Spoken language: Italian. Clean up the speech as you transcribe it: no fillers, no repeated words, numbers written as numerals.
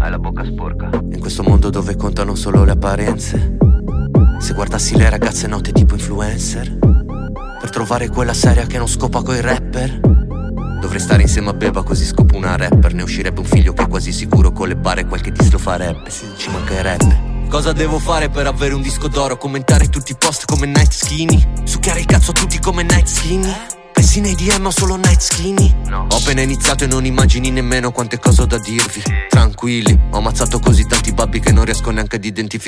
hai la bocca sporca. In questo mondo dove contano solo le apparenze, se guardassi le ragazze note tipo influencer, per trovare quella seria che non scopa coi rapper, dovrei stare insieme a Beba così scopo una rapper. Ne uscirebbe un figlio che è quasi sicuro con le bare qualche dis lo farebbe. Ci mancherebbe. Cosa devo fare per avere un disco d'oro? Commentare tutti i post come Night Skinny, succhiare il cazzo a tutti come Night Skinny. Pensi nei DM solo Night Skinny? No. Ho appena iniziato e non immagini nemmeno quante cose ho da dirvi. Tranquilli, ho ammazzato così tanti babbi che non riesco neanche ad identificare